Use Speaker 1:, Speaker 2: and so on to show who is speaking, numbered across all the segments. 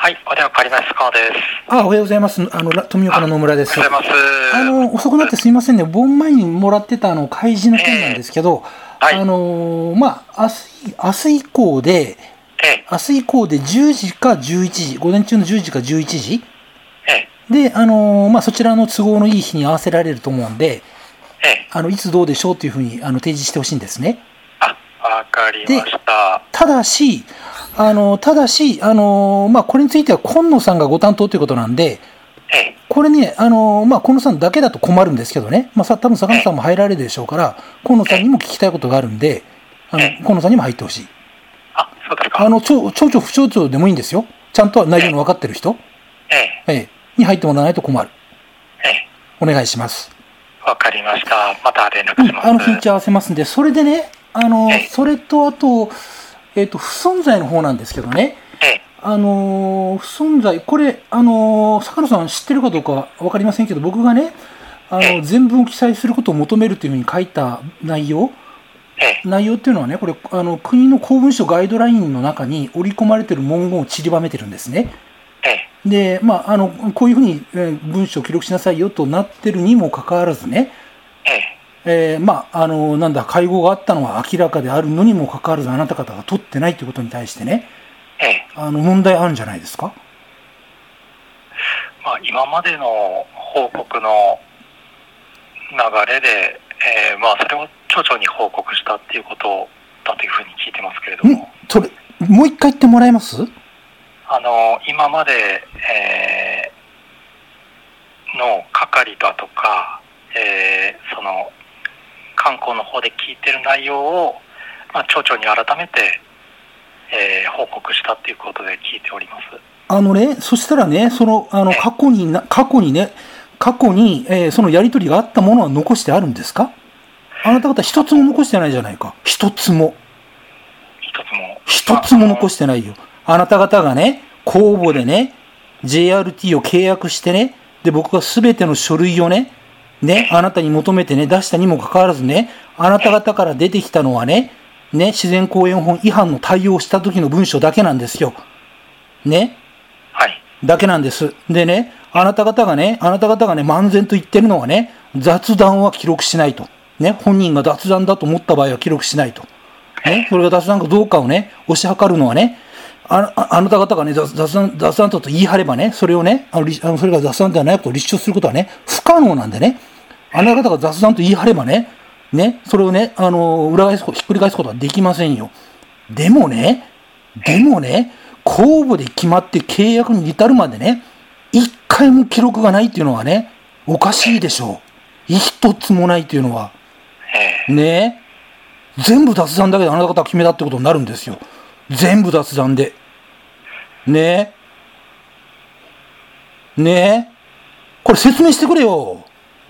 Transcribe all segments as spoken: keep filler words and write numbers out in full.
Speaker 1: はい、お電話かかります。川です。
Speaker 2: あ、おはようございます。あの、富岡の野村です。
Speaker 1: おはようございます。
Speaker 2: あの、遅くなってすみませんね。盆前にもらってたあの、開示の件なんですけど、
Speaker 1: えーはい、
Speaker 2: あの、まあ、明日、明日以降で、
Speaker 1: え
Speaker 2: 明日以降でじゅうじかじゅういちじ、午前中のじゅうじかじゅういちじ
Speaker 1: え
Speaker 2: で、あの、まあ、そちらの都合のいい日に合わせられると思うんで、
Speaker 1: ええ
Speaker 2: あの、いつどうでしょうというふうに、あの、提示してほしいんですね。
Speaker 1: あ、わかりました。
Speaker 2: ただし、あの、ただし、あの、まあ、これについては今野さんがご担当ということなんで、
Speaker 1: ええ
Speaker 2: これね、あの、まあ、今野さんだけだと困るんですけどね、まあ、さ多分坂野さんも入られるでしょうから、今野さんにも聞きたいことがあるんで、あの、今野さんにも入ってほしい。
Speaker 1: あ、そうですか。
Speaker 2: あの、町町長、副町長でもいいんですよ。ちゃんと内容の分かってる人、
Speaker 1: ええ
Speaker 2: ええ、に入ってもらわないと困る。
Speaker 1: ええ
Speaker 2: お願いします。
Speaker 1: わかりました。また連絡
Speaker 2: うん、
Speaker 1: します。
Speaker 2: あの、日にち合わせますんで、それでね、あの
Speaker 1: ええ、
Speaker 2: それとあと、えっと、不存在の方なんですけどね、
Speaker 1: ええ
Speaker 2: あのー不存在、これ、あのー坂野さん知ってるかどうかは分かりませんけど、僕がね、あの
Speaker 1: ええ
Speaker 2: 全文を記載することを求めるというふうに書いた内容、
Speaker 1: ええ
Speaker 2: 内容っていうのはね、これ、あの国の公文書ガイドラインの中に織り込まれている文言を散りばめてるんですね。
Speaker 1: ええ
Speaker 2: で、まあ、あのこういうふうに、えー文章を記録しなさいよとなってるにもかかわらずね、
Speaker 1: ええ
Speaker 2: えーまあ、あのなんだ、会合があったのは明らかであるのにもかかわらず、あなた方が取ってないということに対してね、
Speaker 1: ええ
Speaker 2: あの問題あるんじゃないですか。
Speaker 1: まあ、今までの報告の流れで、ええまあ、それを町長に報告したっていうことだというふうに聞いてますけれど
Speaker 2: ん
Speaker 1: も、
Speaker 2: それ、もう一回言ってもらえます？
Speaker 1: あの今まで、えーの係だとか、えーその観光の方で聞いてる内容を、まあ、町長に改めて、えー報告したっていうことで聞いております。
Speaker 2: あのね、そしたらね、その、あの、
Speaker 1: ええ
Speaker 2: 過去にな、過去にね、過去に、えーそのやりとりがあったものは残してあるんですか？あなた方一つも残してないじゃないか。一つも。
Speaker 1: 一つも
Speaker 2: 一つも残してないよ。あなた方がね、公募でね、ジェイアールティー を契約してね、で、僕がすべての書類をね、ね、あなたに求めてね、出したにもかかわらずね、あなた方から出てきたのはね、ね、自然公園法違反の対応をした時の文書だけなんですよ。ね、
Speaker 1: はい
Speaker 2: だけなんです。でね、あなた方がね、あなた方がね、漫然と言ってるのはね、雑談は記録しないと。ね、本人が雑談だと思った場合は記録しないと。ね、それが雑談かどうかをね、推し量るのはね、あ, あ, あなた方がね、雑雑談、雑談だと言い張ればね、それをね、あのあのそれが雑談ではないことを立証することはね、不可能なんでね、あなた方が雑談と言い張ればね、ね、それをね、あの、裏返す、ひっくり返すことはできませんよ。でもね、でもね、公募で決まって契約に至るまでね、一回も記録がないっていうのはね、おかしいでしょう。一つもないっていうのは。
Speaker 1: ええ
Speaker 2: ね、全部雑談だけであなた方が決めたってことになるんですよ。全部雑談で。ねえ。ねえ。これ説明してくれよ。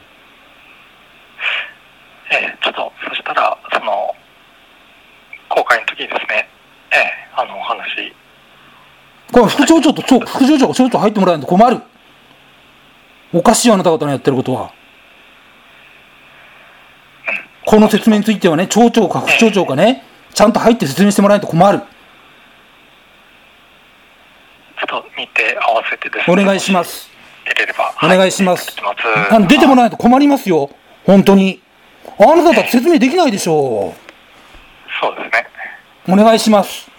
Speaker 1: ええちょっとそしたらその公開の時にですね、ええあのお話
Speaker 2: これ副町長と町副町長が町長入ってもらわないと困る。おかしいよ、あなた方のやってることは。この説明についてはね、町長か副町長かね、ちゃんと入って説明してもらわないと困る。
Speaker 1: ちょっと日程合わせてですね、
Speaker 2: お願いします。
Speaker 1: 出れれば
Speaker 2: お願いします。
Speaker 1: はい、
Speaker 2: あの出てもらわないと困りますよ。本当に。あなた方説明できないでしょう。
Speaker 1: そうですね。
Speaker 2: お願いします。